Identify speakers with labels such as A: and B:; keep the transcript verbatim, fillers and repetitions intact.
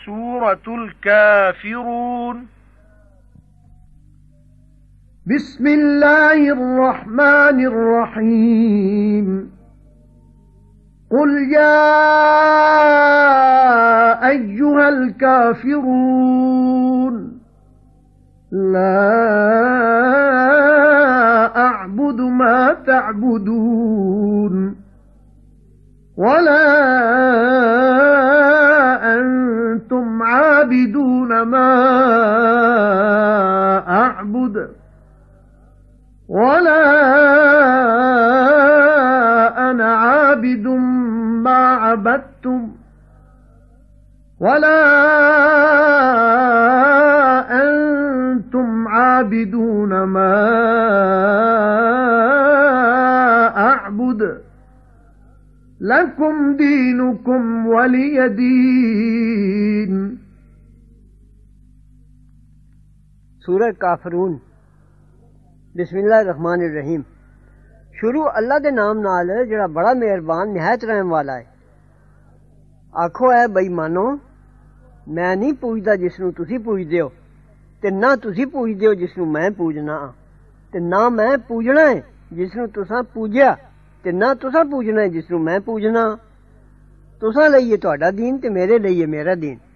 A: सूरतुल काफिरून।
B: बिस्मिल्लाहिर्रहमानिर्रहीम। कुल या अय्युहल काफिरून ला अअबुदु मा तअबुदून वला अंतुम आबिदून मा अअबुद वला अना आबिदुम मा अबदतुम वला अंतुम आबिदून मा अअबुद लकुम दीनुकुम वलिय दीन।
C: सूरह काफिरून। बिस्मिल्लाहिर रहमानिर रहीम। शुरू अल्लाह दे नाम नाल जिहड़ा बड़ा मेहरबान निहायत रहम वाला है। आखो ऐ बेईमानो, मैं नहीं पूजदा जिसनूं तुसीं पूजदे हो, ते ना तुसीं पूजदे हो जिसनूं मैं पूजना हां, ते ना मैं पूजना है जिसनूं तुसां पूजया, ते ना तुसां पूजना है जिसनूं मैं पूजना। तुसां लईए तुहाडा दीन ते मेरे लईए मेरा दीन।